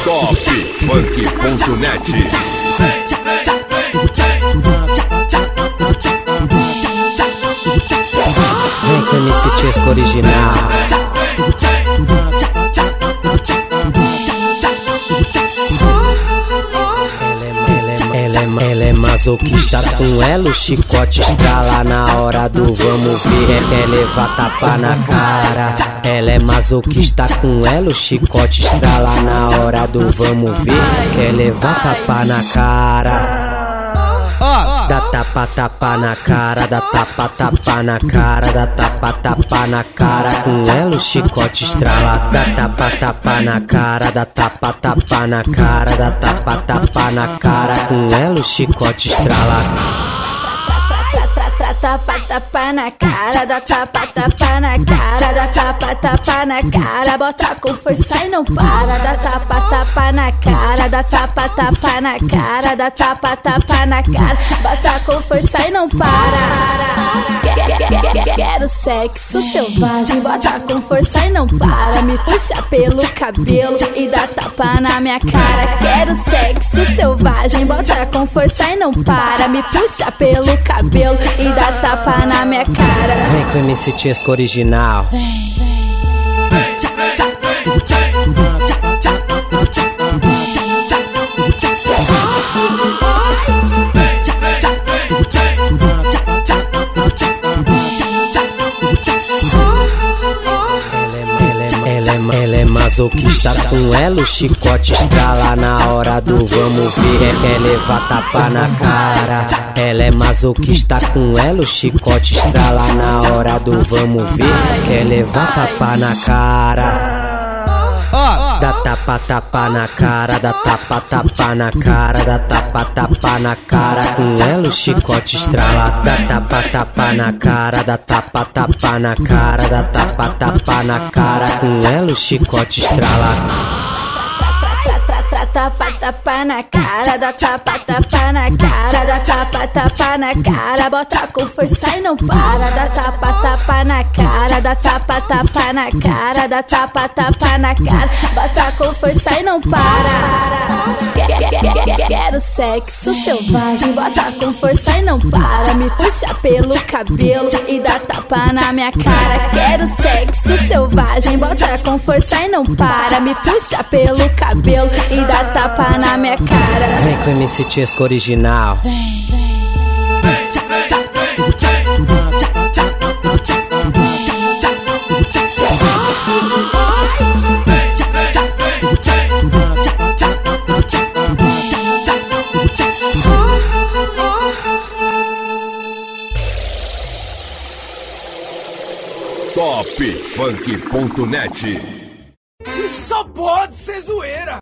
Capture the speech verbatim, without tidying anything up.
top funk ponto net. Vem com M C Chesco original. Ela é masoquista com ela, o chicote estrala na hora do vamos ver. Quer levar tapa na cara. Ela é masoquista com ela, o chicote estrala na hora do vamos ver. Quer levar tapa na cara. Dá tapa, tapa na cara, dá tapa, tapa na cara, dá tapa, tapa na cara. Com ela o chicote estrala. Dá tapa, tapa na cara, dá tapa, tapa na cara, dá tapa, tapa na cara. Com ela o chicote estrala. Tapa, tapa na cara, dá tapa, tapa na cara, dá tapa, tapa na cara, bota com força e não para. Dá tapa, tapa na cara, dá tapa, tapa na cara, dá tapa, tapa na cara, bota com força e não para. Quero sexo selvagem, bota com força e não para. Me puxa pelo cabelo e dá tapa na minha cara. Quero sexo selvagem, bota com força e não para. Me puxa pelo cabelo e dá tapa na minha cara. Vem com M C Chesco original. Vem, Ela é masoquista com ela, o chicote estrala na hora do vamos ver. Quer levar tapa na cara. Ela é masoquista com ela, o chicote estrala na hora do vamos ver. Quer levar tapa na cara. Dá tapa, tapa na cara, dá tapa, tapa na cara, dá tapa, tapa na cara. Com ela o chicote estrala. Dá tapa, tapa na cara, dá tapa, tapa na cara, dá tapa, tapa na cara. Com ela o chicote estrala. tapa, tapa na cara, dá tapa, tapa na cara, dá tapa, tapa na cara, bota com força e não para. Dá tapa, tapa na cara, dá tapa, tapa na cara, dá tapa, tapa na cara, bota com força e não para. Quero sexo selvagem, bota com força e não para. Me puxa pelo cabelo e dá tapa na minha cara. Quero sexo selvagem, bota com força e não para. Me puxa pelo cabelo e dá tapa na minha cara. Vem com M C Chesco original. Vem, top funk ponto net. Isso só pode ser zoeira.